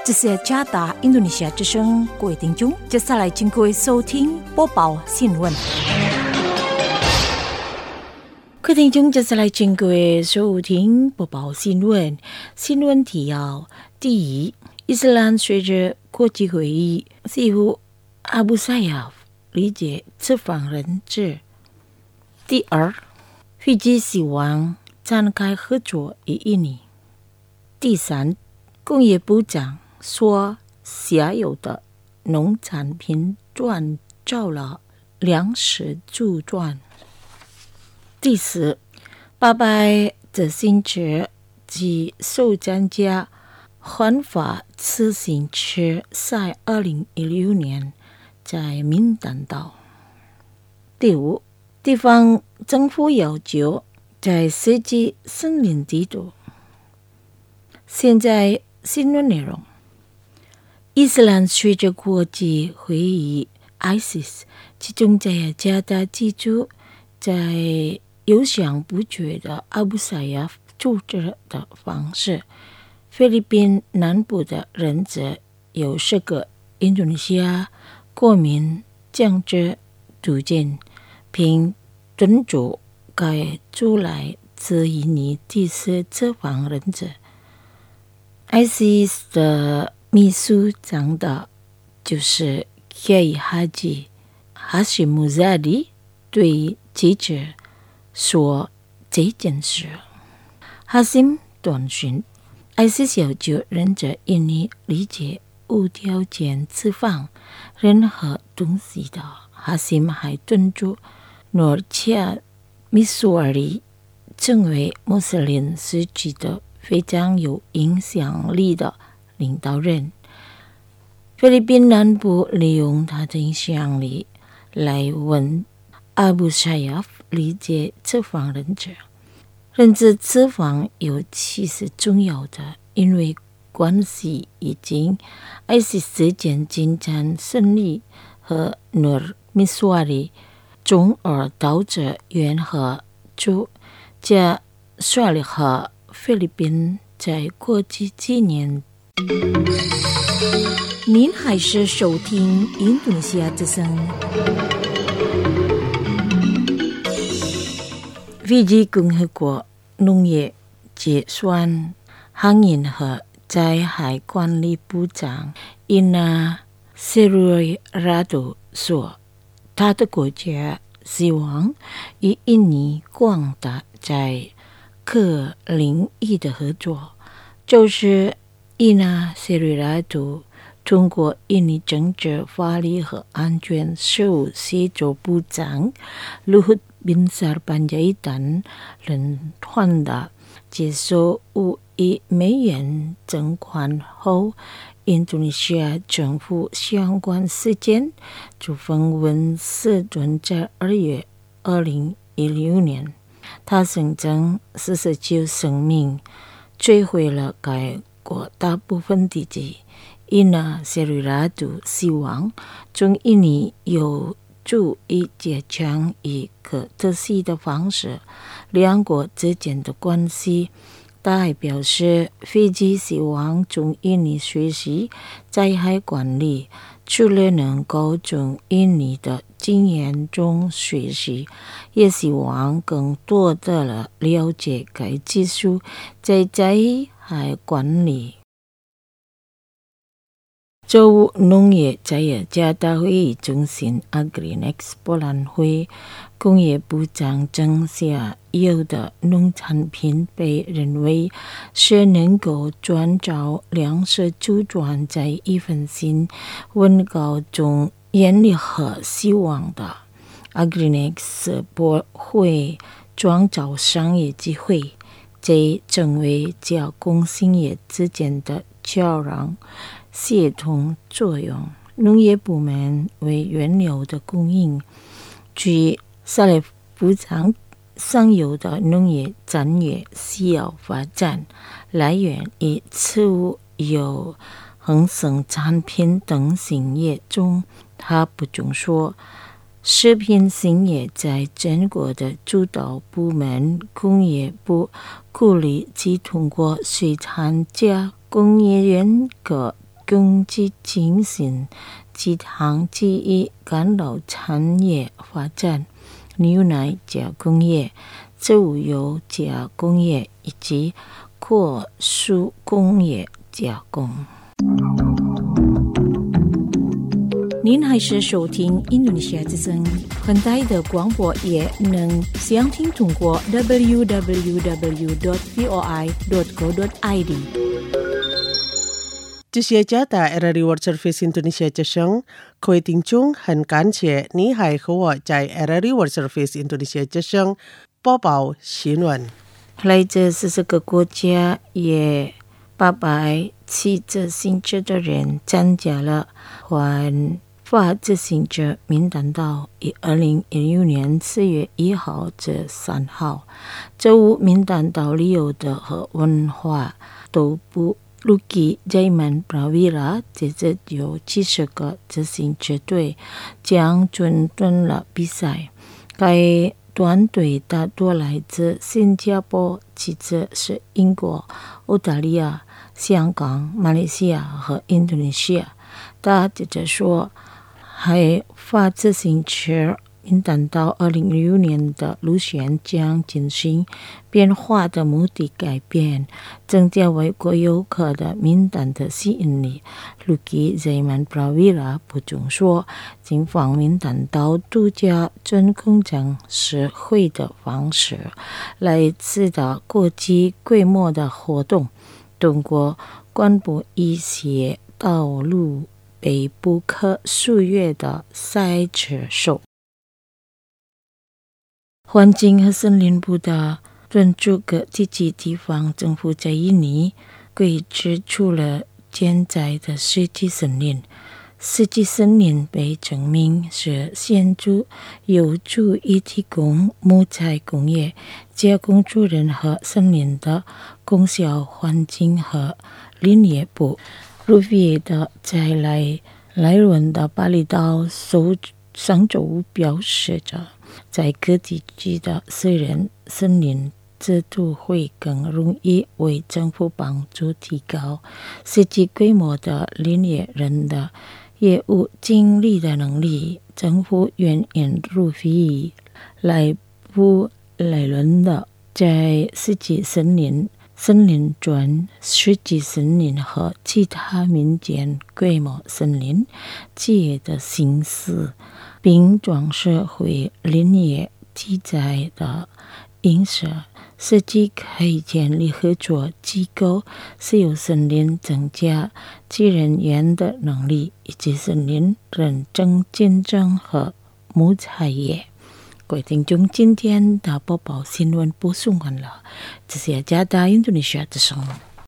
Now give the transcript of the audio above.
这是加达印度尼西亚之声，各位听众，接下来请各位收听播报新闻。各位听众，接下来请各位收听播报新闻。新闻提要：第一，伊斯兰随着国际会议似乎阿布赛亚理解此访人质。第二，斐济希望展开合作与印尼。第三，工业部长说下游的农产品赚到了粮食助赚。第四，800自行车及受参加环法自行车赛2016年在闽丹岛。第五，地方政府要求在设计森林地图。现在新闻内容：伊斯兰随着国际会议 ISIS 集中在加达记住在有想不绝的阿布赛亚组织的方式，菲律宾南部的人质有10个印度尼西亚国民将至途径，并敦促该组来自印尼第4次访人质。ISIS 的秘书长的就是 Kiai Haji Hashim Muzadi 对记者说这件事。Hashim 短讯 ISIS 要求人质印尼理解无条件释放任何东西的。Hashim 还敦促诺恰密苏尔里成为穆斯林时期的非常有影响力的领导人。菲律宾南部利用他的影响力来问阿布赛亚理解此访人质。人质此访尤其是重要的，因为关系已经 ISIS 之间进展顺利和努尔密苏瓦里，从而导致援和就加率领和菲律宾在过去几年。您还是收听印度尼西亚之声。斐济共和国农业、结算、航运和灾害管理部长伊娜·塞瑞拉多说，他的国家希望与印尼广大在各领域的合作，就是伊娜·塞瑞拉多通过印尼政治、法律和安全事务协助部长Luhut Binsar Panjaitan轮换的接受5亿美元赠款后，印度尼西亚政府相关事件就访问时准在2月2016年。他声称49生命摧毁了该国大部分地区。伊娜·塞瑞拉多希望从印尼有助于加强以可特性的方式两国之间的关系。他还表示，斐济希望从印尼学习灾害管理，除了能够从印尼的经验中学习，也希望更多的了解该技术在灾害管理。周五，农业在加达会议中心 Agrinex 博览会，工业部长郑下游的农产品被认为是能够创造粮食助赚在一份新温高中眼里和希望的。Agrinex 博会创造商业机会，这成为加工兴业之间的桥梁协同作用。农业部门为原料的供应，据萨列夫部长，上游的农业战略需要发展，来源于植物有恒生产品等行业中。他补充说，食品行业在全国的主导部门工业部鼓励其通过水产加工业园和攻击精神几项之一，干扰产业发展、牛奶加工业、猪油加工业以及果蔬工业加工。您还是收听印度尼西亚之声，很大的广播也能详听通过 www.voi.co.id。 这些家的 RRI World Service Indonesia 之声，各位听众很感谢你还和我在 RRI World Service Indonesia 之声播报新闻。 来自40个国家也807自行车的人参加了环法自行车名单到2016年4月1号至3号，这无名单到旅游的和文化都不Lucky Zaman Prawira 这支有70个自行车队将准备了比赛。该团队大多来自新加坡，其次是英国、澳大利亚、香港、马来西亚和印度尼西亚。他接着说，海法自行车名单到2016年的路线将进行变化的目的改变，增加外国游客的名单的吸引力。Lucky Zaman Prawira 补充说，警方名单到度假真空将实惠的方式来指导国际规模的活动，通过关闭一些道路被不可逾越的赛车手。环境和森林部的专注各自己地方政府在印尼规制出了健在的湿地森林。湿地森林被证明是显著有助于提供木材工业、加工助人和森林的功效。环境和林业部鲁比的在莱伦的巴厘岛上周表示着，在各地区的私人森林制度会更容易为政府帮助提高实际规模的林业人的业务经理的能力。政府愿意入费来布莱伦的在实际森林专实际森林和其他民间规模森林企业的形式，并装饰回林业题材的映射，实际可以建立合作机构，使用森林增加其人员的能力，以及森林认证竞争和木材业。各位听众，今天的播报新闻播送完了，这是雅加达印度尼西亚之声。